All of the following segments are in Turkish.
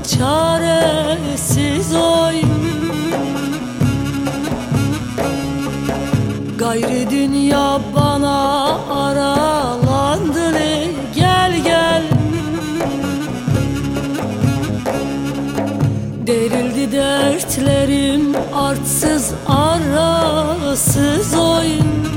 çaresiz oy. Gayrı dünya bana aralandı, gel gel. Derildi dertlerim artsız arasız oy.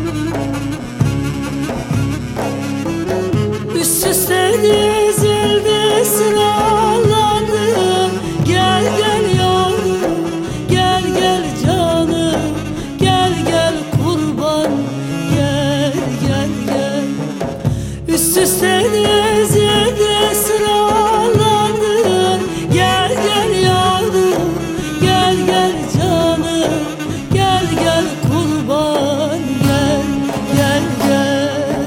Üst üste dizildi sıralandı, gel gel yavrum, gel gel canım, gel gel kurban, gel gel gel. Üst üste dizildi sıralandı, gel gel yavrum, gel gel canım, gel gel kurban, gel gel gel.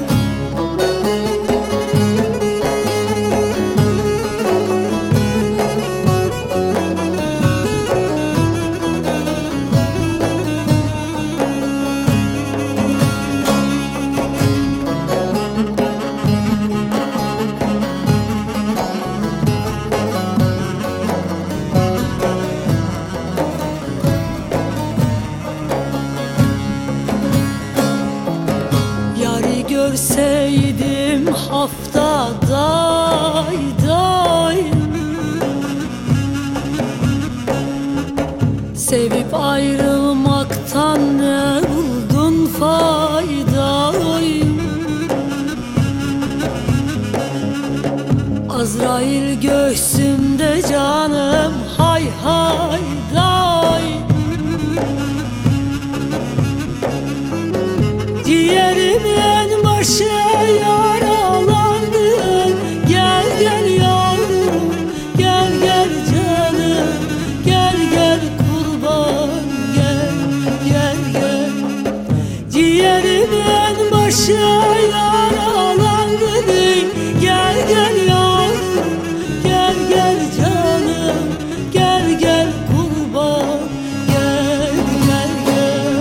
Görseydim haftaday day, sevip ayrılmaktan ne buldun fayda oy. Azrail göğsümde canım, hay hay day. Ciğerimin başı yaralandı, gel gel yavrum, gel gel canım, gel gel kurban, gel gel gel. Ciğerimin başı yaralandı, gel gel yavrum, gel gel canım, gel gel kurban, gel gel gel.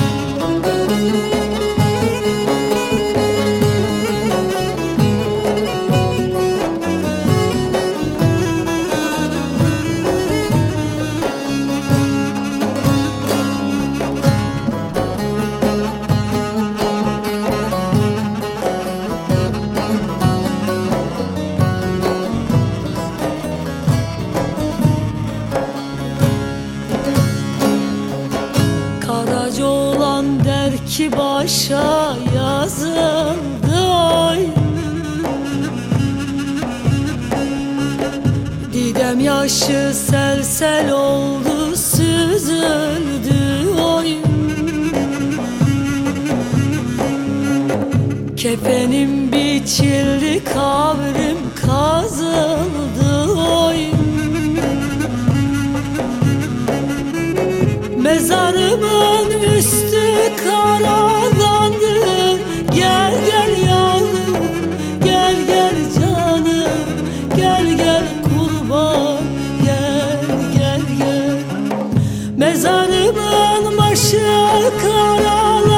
Karaca oğlan der ki başa yazıldı oy. Didem yaşı sel sel oldu, süzüldü oy. Kefenim biçildi, kabrim kazıldı oy. Mezarımın üstü karalandı, gel gel yavrum, gel gel canım, gel gel kurban, gel gel gel. Mezarımın başı karalandı,